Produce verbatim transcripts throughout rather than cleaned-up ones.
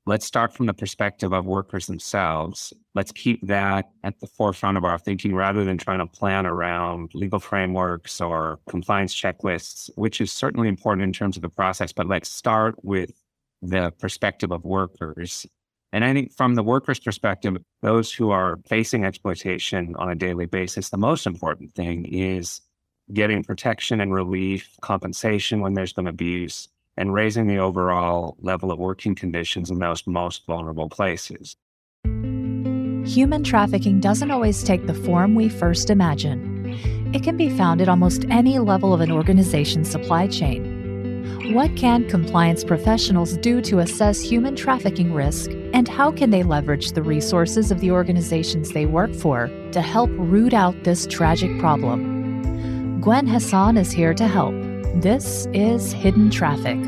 let's start from the perspective of workers themselves. Let's keep that at the forefront of our thinking rather than trying to plan around legal frameworks or compliance checklists, which is certainly important in terms of the process. But let's start with the perspective of workers. And I think from the workers' perspective, those who are facing exploitation on a daily basis, the most important thing is getting protection and relief, compensation when there's been abuse, and raising the overall level of working conditions in those most vulnerable places. Human trafficking doesn't always take the form we first imagine. It can be found at almost any level of an organization's supply chain. What can compliance professionals do to assess human trafficking risk, and how can they leverage the resources of the organizations they work for to help root out this tragic problem? Gwen Hassan is here to help. This is Hidden Traffic.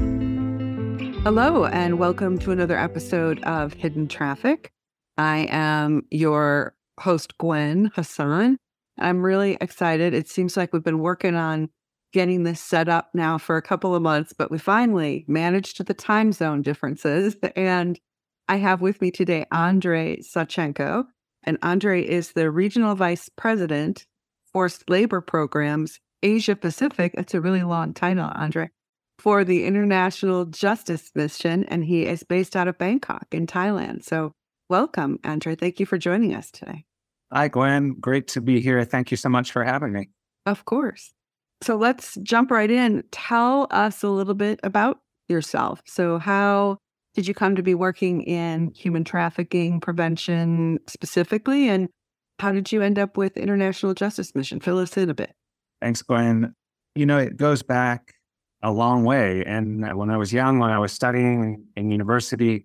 Hello, and welcome to another episode of Hidden Traffic. I am your host, Gwen Hassan. I'm really excited. It seems like we've been working on getting this set up now for a couple of months, but we finally managed the time zone differences. And I have with me today Andrei Sawchenko, and Andrei is the Regional Vice President, Forced Labor Programs, Asia Pacific. It's a really long title, Andrei, for the International Justice Mission, and he is based out of Bangkok in Thailand. So welcome, Andrei. Thank you for joining us today. Hi, Gwen. Great to be here. Thank you so much for having me. Of course. So let's jump right in. Tell us a little bit about yourself. So how did you come to be working in human trafficking prevention specifically, and how did you end up with International Justice Mission? Fill us in a bit. Thanks, Gwen. You know, it goes back a long way. And when I was young, when I was studying in university,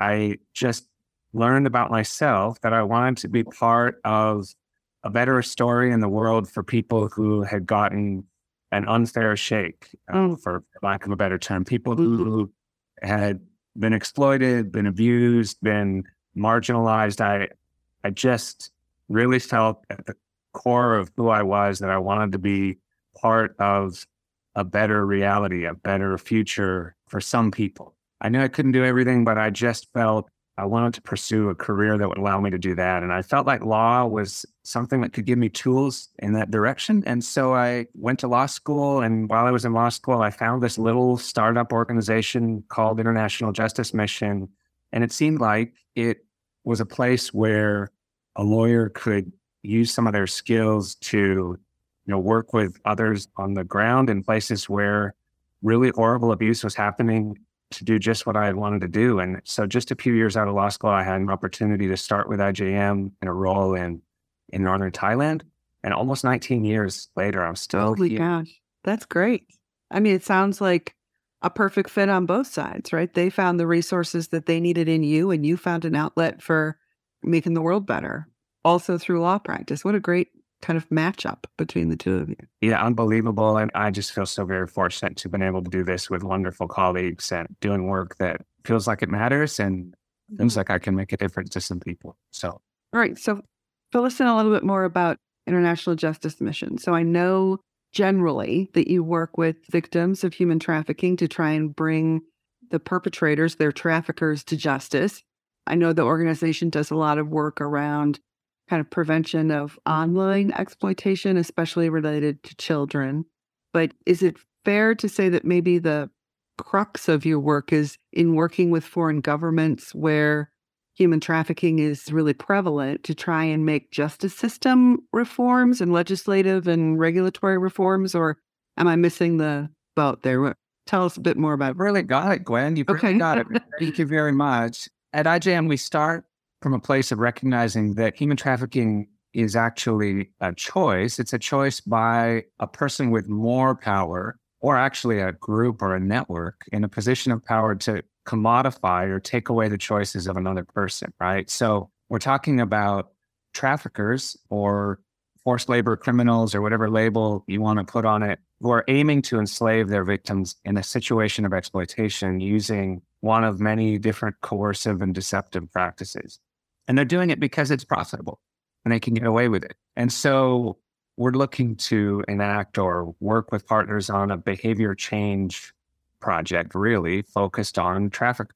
I just learned about myself that I wanted to be part of a better story in the world for people who had gotten an unfair shake, uh, for lack of a better term, people who had been exploited, been abused, been marginalized. I, I just really felt at the core of who I was that I wanted to be part of a better reality, a better future for some people. I knew I couldn't do everything, but I just felt I wanted to pursue a career that would allow me to do that. And I felt like law was something that could give me tools in that direction. And so I went to law school. And while I was in law school, I found this little startup organization called International Justice Mission. And it seemed like it was a place where a lawyer could use some of their skills to, you know, work with others on the ground in places where really horrible abuse was happening, to do just what I had wanted to do. And so just a few years out of law school, I had an opportunity to start with I J M in a role in, in Northern Thailand. And almost nineteen years later, I'm still Holy here. gosh, that's great. I mean, it sounds like a perfect fit on both sides, right? They found the resources that they needed in you, and you found an outlet for making the world better, also through law practice. What a great kind of matchup between the two of you. Yeah, unbelievable. And I just feel so very fortunate to have been able to do this with wonderful colleagues and doing work that feels like it matters and feels like I can make a difference to some people. So, all right. So fill us in a little bit more about International Justice Mission. So I know generally that you work with victims of human trafficking to try and bring the perpetrators, their traffickers, to justice. I know the organization does a lot of work around kind of prevention of online exploitation, especially related to children. But is it fair to say that maybe the crux of your work is in working with foreign governments where human trafficking is really prevalent to try and make justice system reforms and legislative and regulatory reforms? Or am I missing the boat there? Tell us a bit more about it. Really got it, Gwen. You've Okay. really got it. Thank you very much. At I J M, we start from a place of recognizing that human trafficking is actually a choice. It's a choice by a person with more power, or actually a group or a network in a position of power to commodify or take away the choices of another person, right? So we're talking about traffickers or forced labor criminals or whatever label you want to put on it, who are aiming to enslave their victims in a situation of exploitation using one of many different coercive and deceptive practices. And they're doing it because it's profitable and they can get away with it. And so we're looking to enact or work with partners on a behavior change project, really focused on traffickers.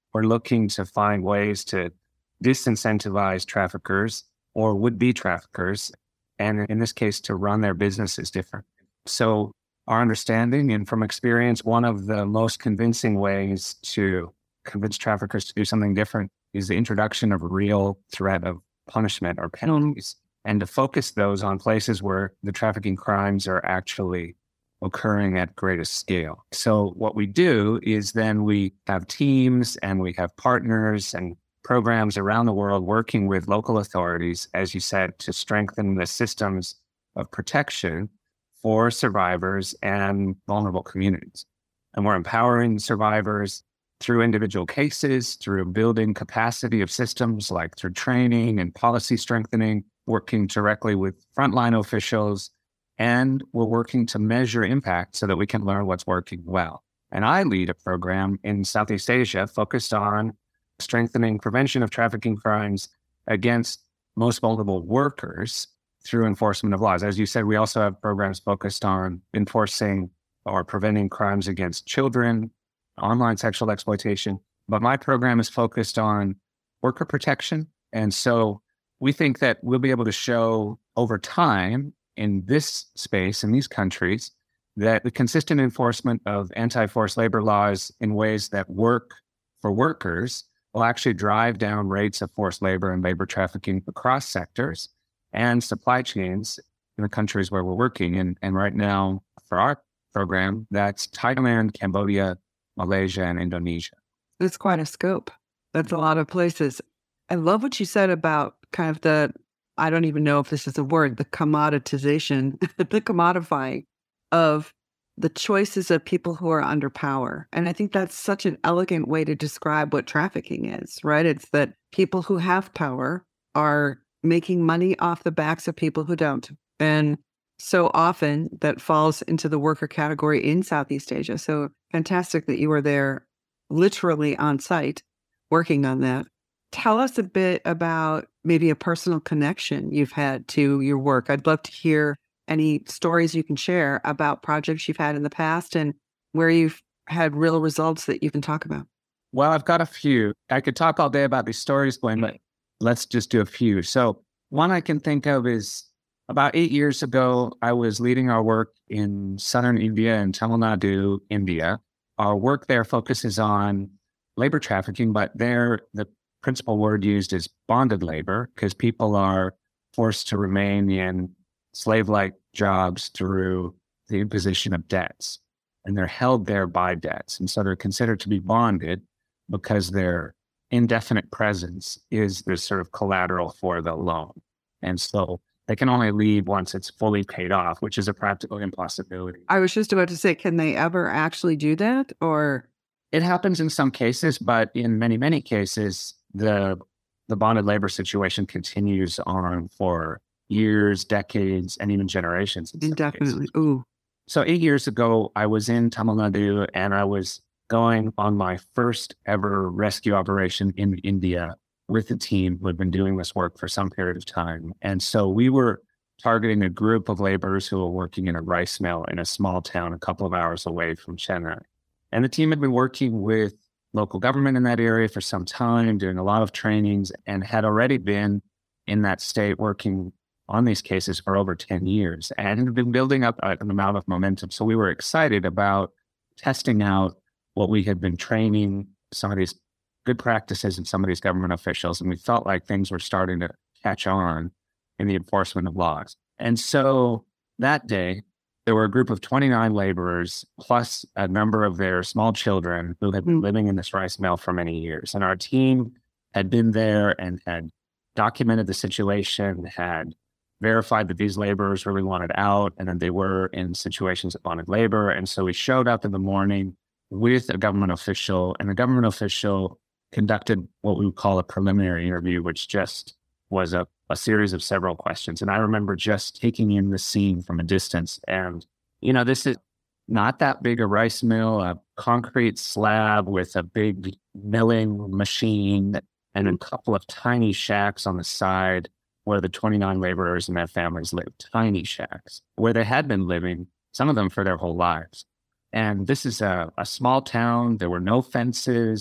we're looking to find ways to disincentivize traffickers or would-be traffickers, and in this case, to run their businesses different. So our understanding and from experience, one of the most convincing ways to convince traffickers to do something different is the introduction of a real threat of punishment or penalties, and to focus those on places where the trafficking crimes are actually occurring at greatest scale. So what we do is then we have teams and we have partners and programs around the world working with local authorities, as you said, to strengthen the systems of protection for survivors and vulnerable communities. And we're empowering survivors through individual cases, through building capacity of systems, like through training and policy strengthening, working directly with frontline officials, and we're working to measure impact so that we can learn what's working well. And I lead a program in Southeast Asia focused on strengthening prevention of trafficking crimes against most vulnerable workers through enforcement of laws. As you said, we also have programs focused on enforcing or preventing crimes against children, online sexual exploitation. But my program is focused on worker protection. And so we think that we'll be able to show over time in this space, in these countries, that the consistent enforcement of anti-forced labor laws in ways that work for workers will actually drive down rates of forced labor and labor trafficking across sectors and supply chains in the countries where we're working. And, and right now, for our program, that's Thailand, Cambodia, Malaysia, and Indonesia. That's quite a scope. That's a lot of places. I love what you said about kind of the, I don't even know if this is a word, the commoditization, the commodifying of the choices of people who are under power. And I think that's such an elegant way to describe what trafficking is, right? It's that people who have power are making money off the backs of people who don't. And so often that falls into the worker category in Southeast Asia. So fantastic that you were there literally on site working on that. Tell us a bit about maybe a personal connection you've had to your work. I'd love to hear any stories you can share about projects you've had in the past and where you've had real results that you can talk about. Well, I've got a few. I could talk all day about these stories, Gwen, but let's just do a few. So one I can think of is about eight years ago, I was leading our work in southern India and Tamil Nadu, India. Our work there focuses on labor trafficking, but there the principal word used is bonded labor because people are forced to remain in slave-like jobs through the imposition of debts, and they're held there by debts. And so they're considered to be bonded because their indefinite presence is the sort of collateral for the loan. And so they can only leave once it's fully paid off, which is a practical impossibility. I was just about to say, can they ever actually do that? Or it happens in some cases, but in many, many cases, the the bonded labor situation continues on for years, decades, and even generations. Indefinitely. Ooh. So eight years ago, I was in Tamil Nadu and I was going on my first ever rescue operation in India with a team who had been doing this work for some period of time. And so we were targeting a group of laborers who were working in a rice mill in a small town a couple of hours away from Chennai. And the team had been working with local government in that area for some time, doing a lot of trainings, and had already been in that state working on these cases for over ten years and had been building up an amount of momentum. So we were excited about testing out what we had been training, some of these good practices and some of these government officials. And we felt like things were starting to catch on in the enforcement of laws. And so that day, there were a group of twenty-nine laborers, plus a number of their small children who had been living in this rice mill for many years. And our team had been there and had documented the situation, had verified that these laborers really wanted out and that they were in situations of bonded labor. And so we showed up in the morning with a government official, and the government official conducted what we would call a preliminary interview, which just was a, a series of several questions. And I remember just taking in the scene from a distance. And, you know, this is not that big a rice mill, a concrete slab with a big milling machine and a couple of tiny shacks on the side where the twenty-nine laborers and their families lived, tiny shacks, where they had been living, some of them for their whole lives. And this is a, a small town. There were no fences.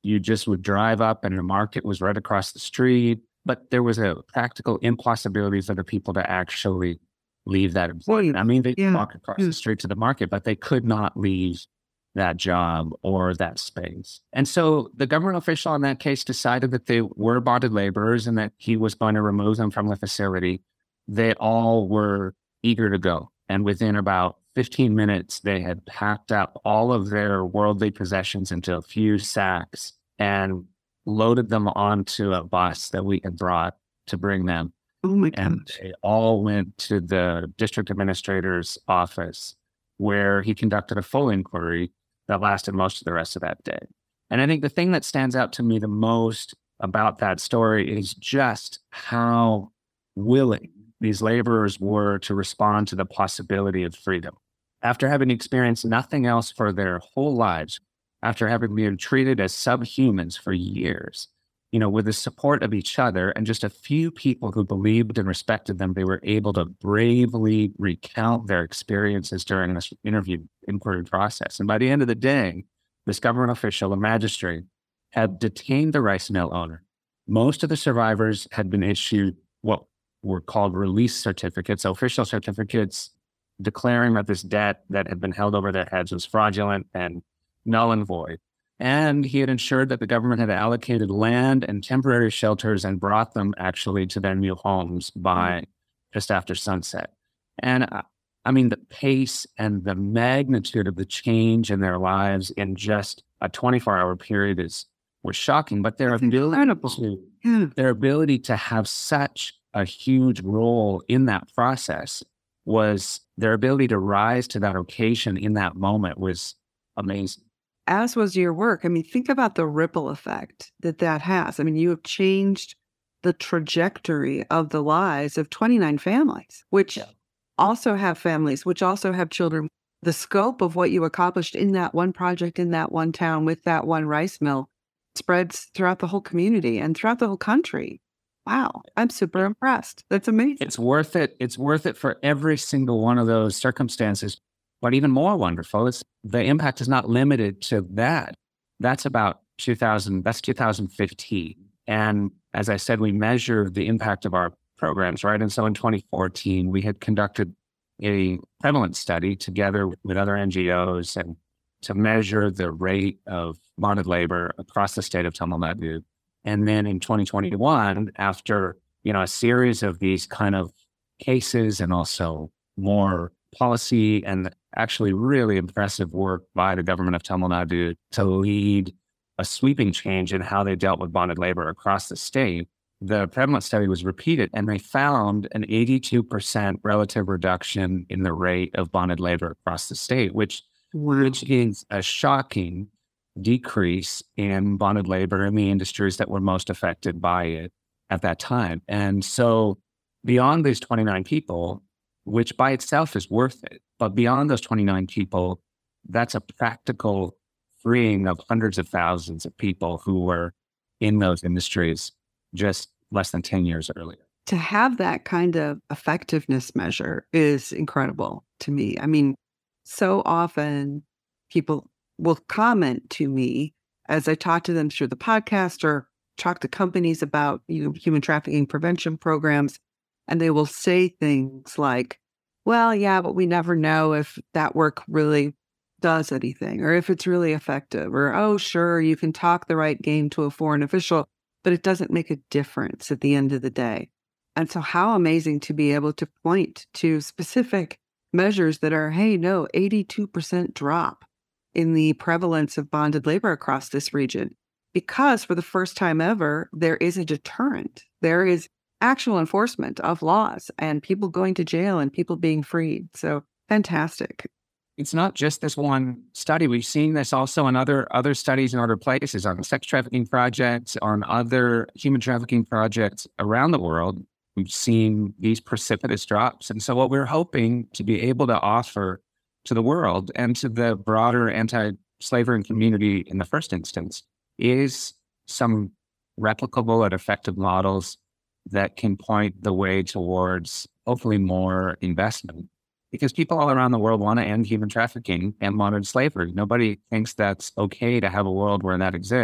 you just would drive up and the market was right across the street. But there was a practical impossibility for the people to actually leave that employment. I mean, they Yeah. walk across Yeah. the street to the market, but they could not leave that job or that space. And so the government official in that case decided that they were bonded laborers and that he was going to remove them from the facility. They all were eager to go. And within about fifteen minutes, they had packed up all of their worldly possessions into a few sacks and loaded them onto a bus that we had brought to bring them. Oh my And gosh. they all went to the district administrator's office, where he conducted a full inquiry that lasted most of the rest of that day. And I think the thing that stands out to me the most about that story is just how willing these laborers were to respond to the possibility of freedom. After having experienced nothing else for their whole lives, after having been treated as subhumans for years, you know, with the support of each other and just a few people who believed and respected them, they were able to bravely recount their experiences during this interview inquiry process. And by the end of the day, this government official, a magistrate, had detained the rice mill owner. Most of the survivors had been issued what were called release certificates, official certificates declaring that this debt that had been held over their heads was fraudulent and null and void. And he had ensured that the government had allocated land and temporary shelters and brought them actually to their new homes by just after sunset. And uh, I mean, the pace and the magnitude of the change in their lives in just a twenty-four hour period is was shocking. But their That's ability incredible. to Yeah. their ability to have such a huge role in that process was their ability to rise to that occasion in that moment was amazing. As was your work. I mean, think about the ripple effect that that has. I mean, you have changed the trajectory of the lives of twenty-nine families, which Yeah. also have families, which also have children. The scope of what you accomplished in that one project, in that one town, with that one rice mill spreads throughout the whole community and throughout the whole country. Wow. I'm super impressed. That's amazing. It's worth it. It's worth it for every single one of those circumstances. But even more wonderful is the impact is not limited to that. That's about two thousand, that's two thousand fifteen. And as I said, we measure the impact of our programs, right? And so in twenty fourteen, we had conducted a prevalence study together with other N G Os and to measure the rate of bonded labor across the state of Tamil Nadu. And then in twenty twenty-one, after, you know, a series of these kind of cases and also more policy and actually really impressive work by the government of Tamil Nadu to lead a sweeping change in how they dealt with bonded labor across the state, the prevalence study was repeated and they found an eighty-two percent relative reduction in the rate of bonded labor across the state, which, Wow. which is a shocking decrease in bonded labor in the industries that were most affected by it at that time. And so beyond these twenty-nine people, which by itself is worth it, but beyond those twenty-nine people, that's a practical freeing of hundreds of thousands of people who were in those industries just less than ten years earlier. To have that kind of effectiveness measure is incredible to me. I mean, so often people will comment to me as I talk to them through the podcast or talk to companies about, you know, human trafficking prevention programs, and they will say things like, well, yeah, but we never know if that work really does anything or if it's really effective, or, oh, sure, you can talk the right game to a foreign official, but it doesn't make a difference at the end of the day. And so how amazing to be able to point to specific measures that are, hey, no, eighty-two percent drop in the prevalence of bonded labor across this region, because for the first time ever, there is a deterrent. There is actual enforcement of laws and people going to jail and people being freed. So fantastic. It's not just this one study. We've seen this also in other other studies in other places, on sex trafficking projects, on other human trafficking projects around the world. We've seen these precipitous drops. And so what we're hoping to be able to offer to the world and to the broader anti-slavery community in the first instance is some replicable and effective models that can point the way towards hopefully more investment. Because people all around the world want to end human trafficking and modern slavery. Nobody thinks that's okay to have a world where that exists.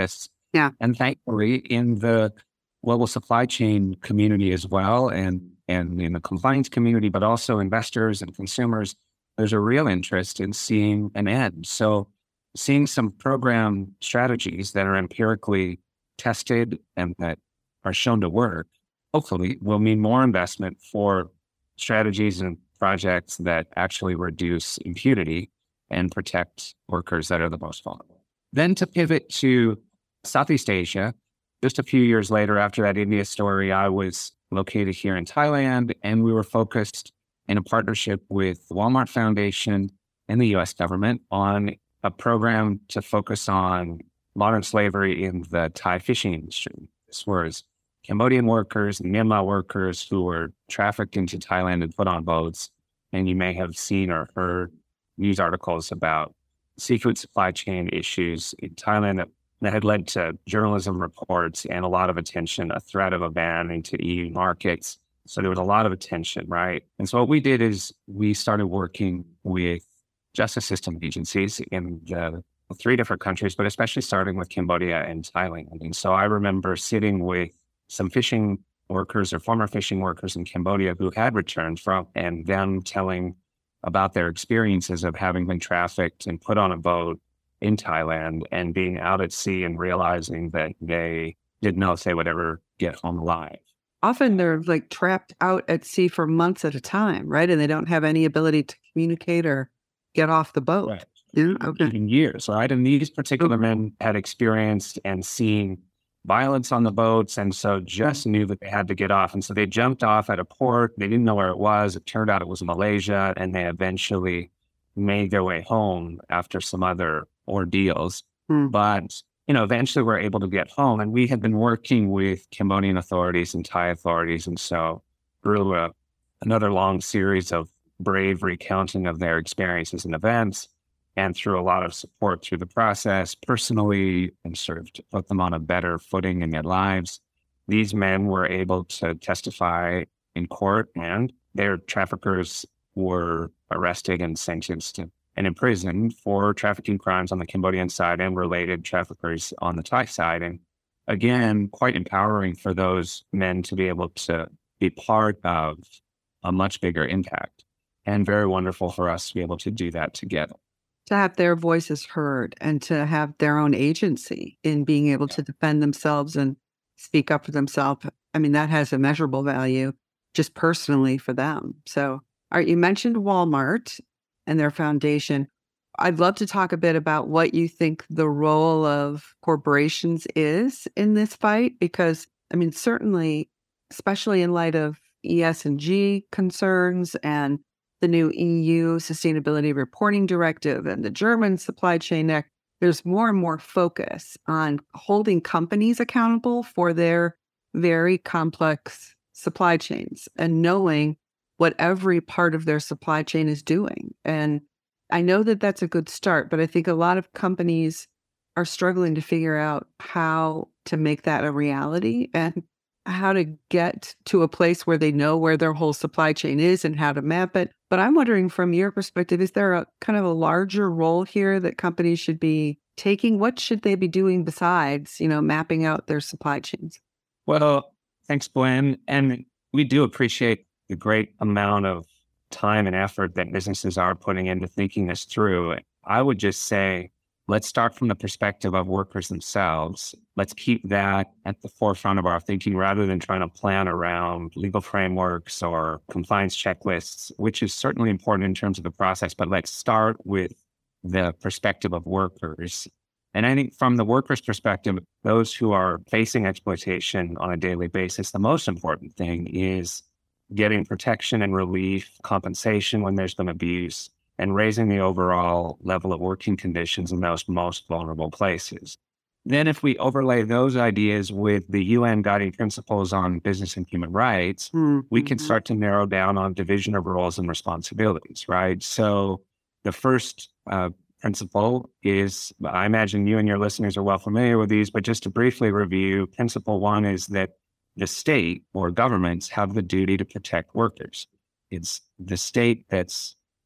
Yeah. And thankfully, in the global supply chain community as well, and, and in the compliance community, but also investors and consumers, there's a real interest in seeing an end. So seeing some program strategies that are empirically tested and that are shown to work, hopefully will mean more investment for strategies and projects that actually reduce impunity and protect workers that are the most vulnerable. Then to pivot to Southeast Asia, just a few years later after that India story, I was located here in Thailand, and we were focused in a partnership with the Walmart Foundation and the U S government on a program to focus on modern slavery in the Thai fishing industry. This was Cambodian workers and Myanmar workers who were trafficked into Thailand and put on boats. And you may have seen or heard news articles about seafood supply chain issues in Thailand that, that had led to journalism reports and a lot of attention, a threat of a ban into E U markets. So there was a lot of attention, right? And so what we did is we started working with justice system agencies in the three different countries, but especially starting with Cambodia and Thailand. And so I remember sitting with some fishing workers or former fishing workers in Cambodia who had returned from, and them telling about their experiences of having been trafficked and put on a boat in Thailand and being out at sea and realizing that they didn't know if they would ever get home alive. Often they're like trapped out at sea for months at a time, right? And they don't have any ability to communicate or get off the boat. Right. Yeah, okay. Even years, right? And these particular men had experienced and seen violence on the boats, and so just knew that they had to get off. And so they jumped off at a port. They didn't know where it was. It turned out it was Malaysia, and they eventually made their way home after some other ordeals. Hmm. But, you know, eventually were able to get home. And we had been working with Cambodian authorities and Thai authorities. And so through a, another long series of brave recounting of their experiences and events, and through a lot of support through the process personally, and sort of to put them on a better footing in their lives, these men were able to testify in court, and their traffickers were arrested and sentenced and imprisoned for trafficking crimes on the Cambodian side and related traffickers on the Thai side. And again, quite empowering for those men to be able to be part of a much bigger impact, and very wonderful for us to be able to do that together. To have their voices heard and to have their own agency in being able to defend themselves and speak up for themselves. I mean, that has immeasurable value just personally for them. So, all right, you mentioned Walmart and their foundation. I'd love to talk a bit about what you think the role of corporations is in this fight, because, I mean, certainly, especially in light of E S G concerns and the new E U Sustainability Reporting Directive and the German Supply Chain Act, there's more and more focus on holding companies accountable for their very complex supply chains and knowing what every part of their supply chain is doing. And I know that that's a good start, but I think a lot of companies are struggling to figure out how to make that a reality and how to get to a place where they know where their whole supply chain is and how to map it. But I'm wondering, from your perspective, is there a kind of a larger role here that companies should be taking? What should they be doing besides, you know, mapping out their supply chains? Well, thanks, Gwen. And we do appreciate the great amount of time and effort that businesses are putting into thinking this through. I would just say, let's start from the perspective of workers themselves. Let's keep that at the forefront of our thinking rather than trying to plan around legal frameworks or compliance checklists, which is certainly important in terms of the process. But let's start with the perspective of workers. And I think from the workers' perspective, those who are facing exploitation on a daily basis, the most important thing is getting protection and relief, compensation when there's been abuse, and raising the overall level of working conditions in those most vulnerable places. Then if we overlay those ideas with the U N guiding principles on business and human rights, mm-hmm. we can start to narrow down on division of roles and responsibilities, right? So the first uh, principle is, I imagine you and your listeners are well familiar with these, but just to briefly review, principle one is that the state or governments have the duty to protect workers. It's the state that's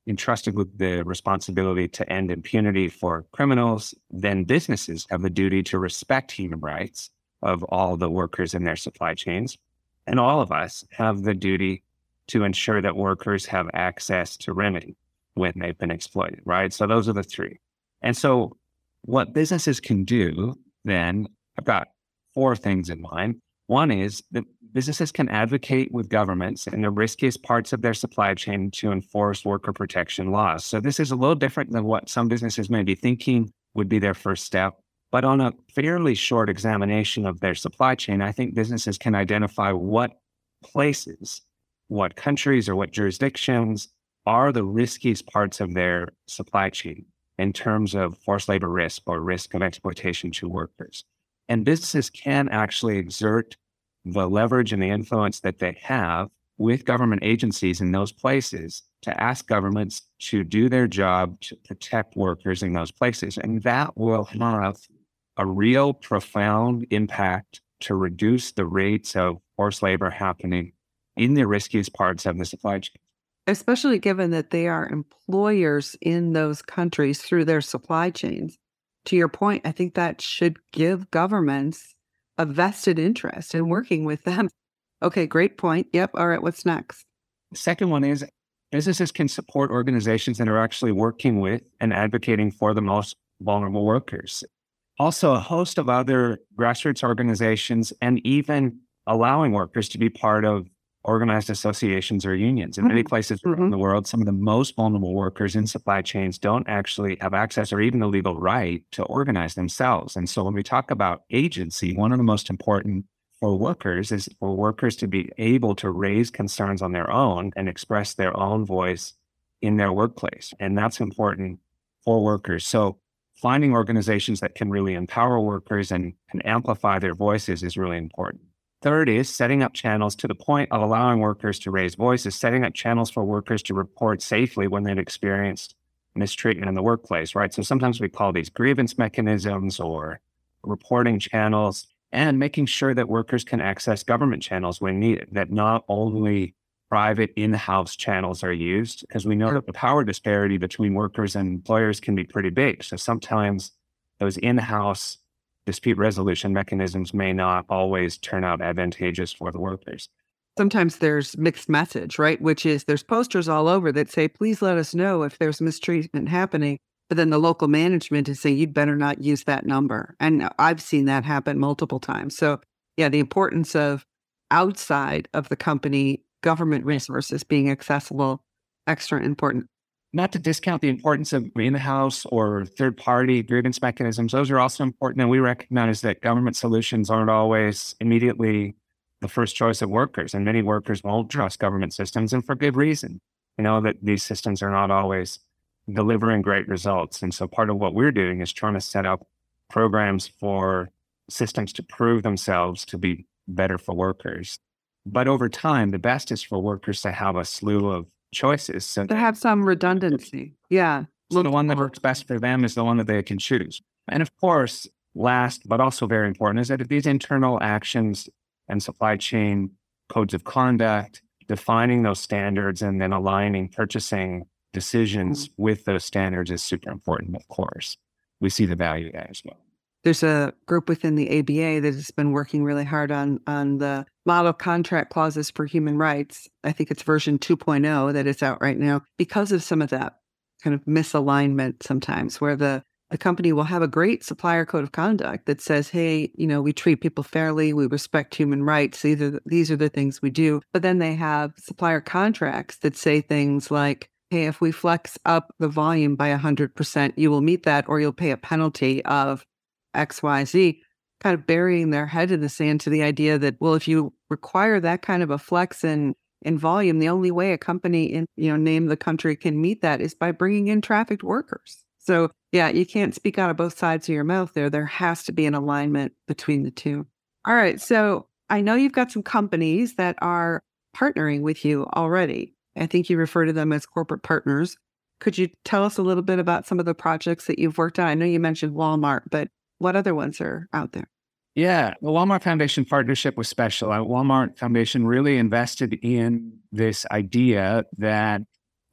entrusted with the responsibility to end impunity for criminals, then businesses have the duty to respect human rights of all the workers in their supply chains. And all of us have the duty to ensure that workers have access to remedy when they've been exploited, right? So those are the three. And so what businesses can do then, I've got four things in mind. One is that businesses can advocate with governments in the riskiest parts of their supply chain to enforce worker protection laws. So this is a little different than what some businesses may be thinking would be their first step. But on a fairly short examination of their supply chain, I think businesses can identify what places, what countries or what jurisdictions are the riskiest parts of their supply chain in terms of forced labor risk or risk of exploitation to workers. And businesses can actually exert the leverage and the influence that they have with government agencies in those places to ask governments to do their job to protect workers in those places. And that will have a real profound impact to reduce the rates of forced labor happening in the riskiest parts of the supply chain. Especially given that they are employers in those countries through their supply chains. To your point, I think that should give governments a vested interest in working with them. Okay, great point. Yep. All right, what's next? The second one is businesses can support organizations that are actually working with and advocating for the most vulnerable workers. Also, a host of other grassroots organizations and even allowing workers to be part of organized associations or unions. In many places around Mm-hmm. the world, some of the most vulnerable workers in supply chains don't actually have access or even the legal right to organize themselves. And so when we talk about agency, one of the most important for workers is for workers to be able to raise concerns on their own and express their own voice in their workplace. And that's important for workers. So finding organizations that can really empower workers and, and amplify their voices is really important. Third is setting up channels to the point of allowing workers to raise voices, setting up channels for workers to report safely when they've experienced mistreatment in the workplace, right? So sometimes we call these grievance mechanisms or reporting channels, and making sure that workers can access government channels when needed, that not only private in-house channels are used, because we know that the power disparity between workers and employers can be pretty big. So sometimes those in-house dispute resolution mechanisms may not always turn out advantageous for the workers. Sometimes there's mixed message, right? Which is there's posters all over that say, please let us know if there's mistreatment happening. But then the local management is saying, you'd better not use that number. And I've seen that happen multiple times. So yeah, the importance of outside of the company government resources being accessible, extra important. Not to discount the importance of in-house or third-party grievance mechanisms. Those are also important. And we recognize that government solutions aren't always immediately the first choice of workers. And many workers won't trust government systems, and for good reason. You know, that these systems are not always delivering great results. And so part of what we're doing is trying to set up programs for systems to prove themselves to be better for workers. But over time, the best is for workers to have a slew of choices. So To have some redundancy. Yeah. So the one that works best for them is the one that they can choose. And of course, last, but also very important, is that if these internal actions and supply chain codes of conduct, defining those standards and then aligning purchasing decisions mm-hmm. with those standards is super important, of course. We see the value there as well. There's a group within the A B A that has been working really hard on, on the model contract clauses for human rights. I think it's version two point oh that is out right now because of some of that kind of misalignment sometimes where the, the company will have a great supplier code of conduct that says, hey, you know, we treat people fairly, we respect human rights. These are the, these are the things we do. But then they have supplier contracts that say things like, hey, if we flex up the volume by one hundred percent, you will meet that or you'll pay a penalty of X Y Z, kind of burying their head in the sand to the idea that, well, if you require that kind of a flex in, in volume, the only way a company in, you know, name the country can meet that is by bringing in trafficked workers. So yeah, you can't speak out of both sides of your mouth there. There has to be an alignment between the two. All right. So I know you've got some companies that are partnering with you already. I think you refer to them as corporate partners. Could you tell us a little bit about some of the projects that you've worked on? I know you mentioned Walmart, but what other ones are out there? Yeah, the Walmart Foundation partnership was special. Uh, Walmart Foundation really invested in this idea that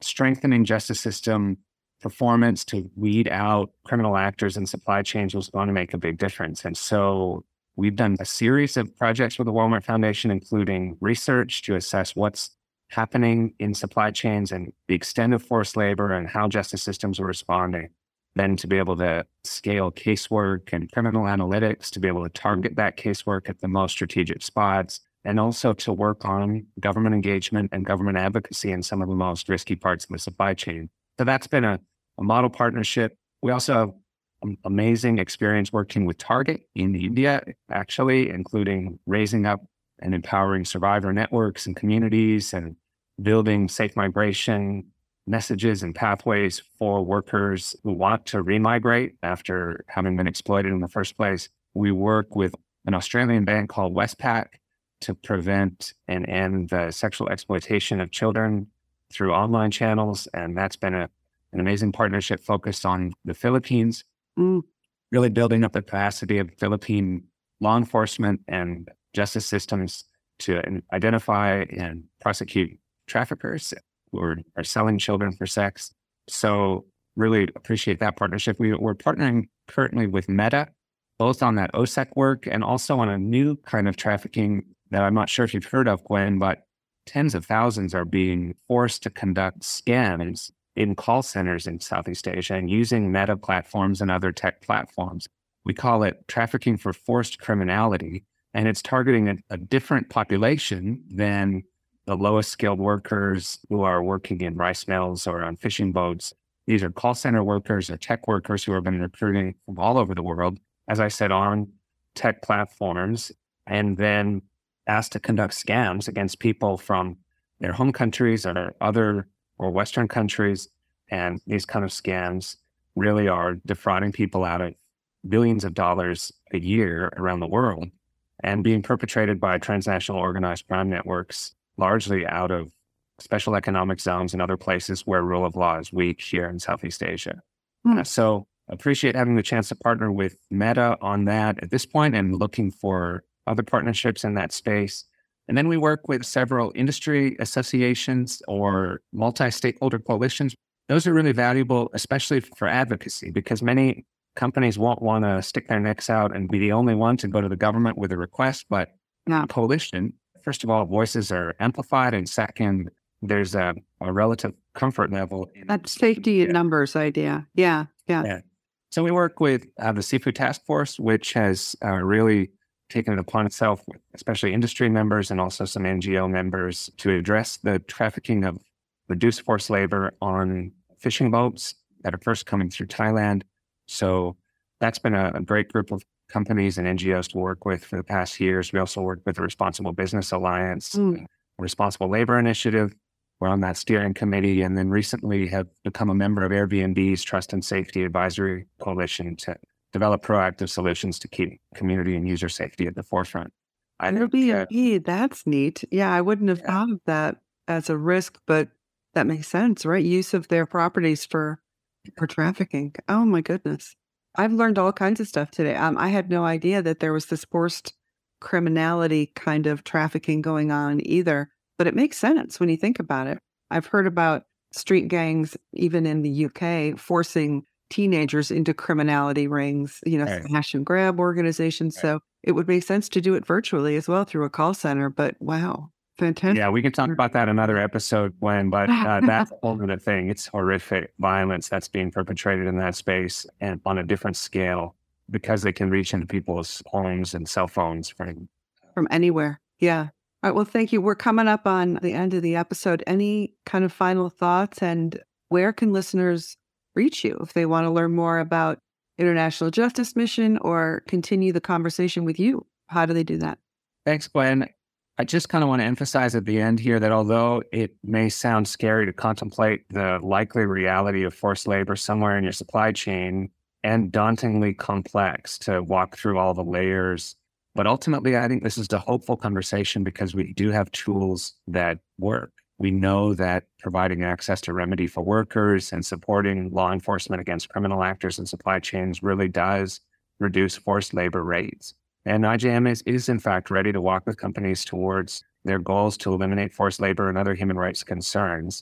strengthening justice system performance to weed out criminal actors and supply chains was going to make a big difference. And so we've done a series of projects with the Walmart Foundation, including research to assess what's happening in supply chains and the extent of forced labor and how justice systems are responding. Then to be able to scale casework and criminal analytics, to be able to target that casework at the most strategic spots, and also to work on government engagement and government advocacy in some of the most risky parts of the supply chain. So that's been a, a model partnership. We also have um, amazing experience working with Target in India, actually, including raising up and empowering survivor networks and communities and building safe migration messages and pathways for workers who want to remigrate after having been exploited in the first place. We work with an Australian bank called Westpac to prevent and end the sexual exploitation of children through online channels. And that's been a, an amazing partnership focused on the Philippines, mm. really building up the capacity of Philippine law enforcement and justice systems to identify and prosecute traffickers who are, are selling children for sex. So really appreciate that partnership. We, we're partnering currently with Meta, both on that O S E C work and also on a new kind of trafficking that I'm not sure if you've heard of, Gwen, but tens of thousands are being forced to conduct scams in call centers in Southeast Asia and using Meta platforms and other tech platforms. We call it trafficking for forced criminality, and it's targeting a, a different population than the lowest skilled workers who are working in rice mills or on fishing boats. These are call center workers or tech workers who have been recruiting from all over the world, as I said, on tech platforms, and then asked to conduct scams against people from their home countries or other or Western countries. And these kind of scams really are defrauding people out of billions of dollars a year around the world and being perpetrated by transnational organized crime networks, largely out of special economic zones and other places where rule of law is weak here in Southeast Asia. Hmm. Uh, so appreciate having the chance to partner with Meta on that at this point and looking for other partnerships in that space. And then we work with several industry associations or multi-stakeholder coalitions. Those are really valuable, especially for advocacy, because many companies won't want to stick their necks out and be the only one to go to the government with a request. But yeah. coalition, first of all, voices are amplified. And second, there's a, a relative comfort level. That safety in numbers idea. Yeah, yeah. yeah. So we work with uh, the Seafood Task Force, which has uh, really taken it upon itself, especially industry members and also some N G O members, to address the trafficking of reduced forced labor on fishing boats that are first coming through Thailand. So that's been a, a great group of companies and N G Os to work with for the past years. We also work with the Responsible Business Alliance, mm. Responsible Labor Initiative. We're on that steering committee, and then recently have become a member of Airbnb's Trust and Safety Advisory Coalition to develop proactive solutions to keep community and user safety at the forefront. Airbnb, uh, that's neat. Yeah, I wouldn't have yeah. thought of that as a risk, but that makes sense, right? Use of their properties for for trafficking. Oh my goodness. I've learned all kinds of stuff today. Um, I had no idea that there was this forced criminality kind of trafficking going on either, but it makes sense when you think about it. I've heard about street gangs, even in the U K, forcing teenagers into criminality rings, you know, right. smash and grab organizations. Right. So it would make sense to do it virtually as well through a call center. But wow, fantastic. Yeah, we can talk about that another episode, Gwen, but uh, that's a whole other thing. It's horrific violence that's being perpetrated in that space and on a different scale because they can reach into people's homes and cell phones from, from anywhere. Yeah. All right. Well, thank you. We're coming up on the end of the episode. Any kind of final thoughts, and where can listeners reach you if they want to learn more about International Justice Mission or continue the conversation with you? How do they do that? Thanks, Gwen. I just kind of want to emphasize at the end here that although it may sound scary to contemplate the likely reality of forced labor somewhere in your supply chain and dauntingly complex to walk through all the layers, but ultimately I think this is a hopeful conversation because we do have tools that work. We know that providing access to remedy for workers and supporting law enforcement against criminal actors and supply chains really does reduce forced labor rates. And I J M is, is in fact ready to walk with companies towards their goals to eliminate forced labor and other human rights concerns.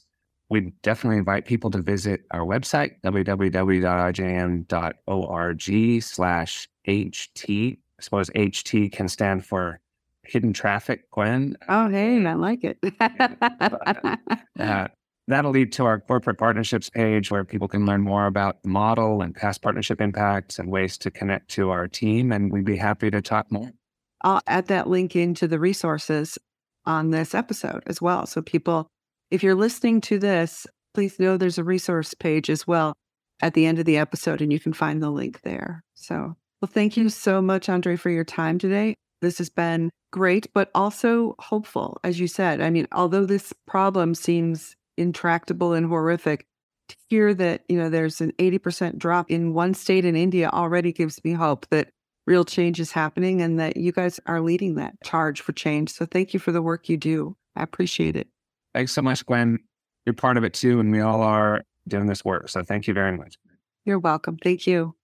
we definitely invite people to visit our website, w w w dot i j m dot org slash ht. I suppose H T can stand for hidden traffic, Gwen. Oh, hey, I like it. uh, that'll lead to our corporate partnerships page where people can learn more about the model and past partnership impacts and ways to connect to our team. And we'd be happy to talk more. I'll add that link into the resources on this episode as well. So people, if you're listening to this, please know there's a resource page as well at the end of the episode, and you can find the link there. So, well, thank you so much, Andre, for your time today. This has been great, but also hopeful, as you said. I mean, although this problem seems intractable and horrific, to hear that, you know, there's an eighty percent drop in one state in India already gives me hope that real change is happening and that you guys are leading that charge for change. So thank you for the work you do. I appreciate it. Thanks so much, Gwen. You're part of it too, and we all are doing this work. So thank you very much. You're welcome. Thank you.